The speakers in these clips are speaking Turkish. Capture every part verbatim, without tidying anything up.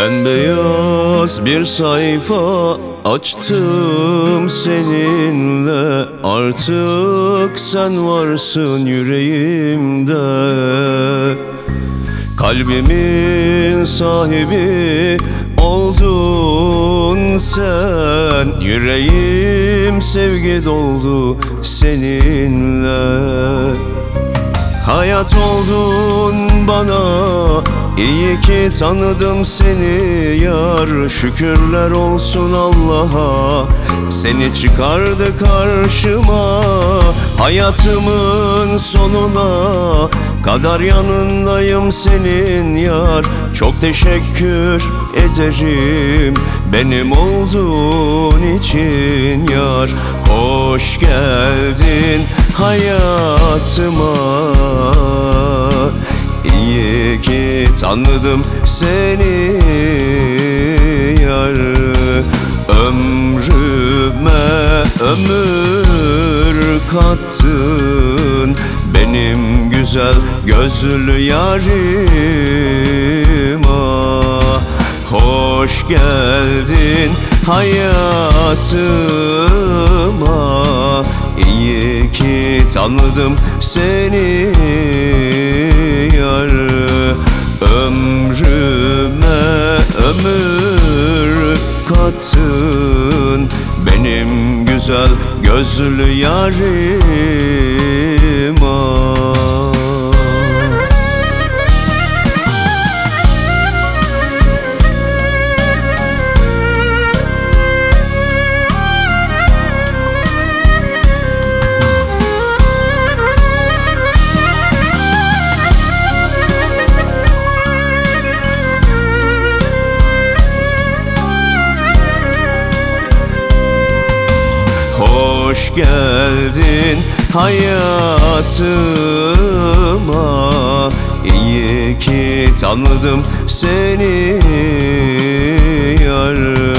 Bembeyaz bir sayfa açtım seninle, artık sen varsın yüreğimde. Kalbimin sahibi oldun sen, yüreğim sevgi doldu seninle. Hayat oldun bana, iyi ki tanıdım seni yar. Şükürler olsun Allah'a, seni çıkardı karşıma. Hayatımın sonuna kadar yanındayım senin yar. Çok teşekkür ederim benim olduğun için yar. Hoş geldin hayatıma, İyi ki tanıdım seni yar. Ömrüme ömür kattın benim güzel gözlü yarim. Ah, hoş geldin hayatıma, İyi ki tanıdım seni yar. Ömrüme ömür kattın benim güzel gözlü yarim. Ah. Hoş geldin hayatıma, İyi ki tanıdım seni yar.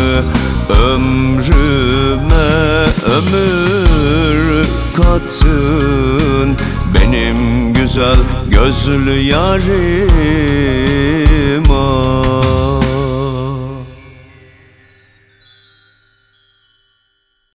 Ömrüme ömür kattın benim güzel gözlü yarim. Ah.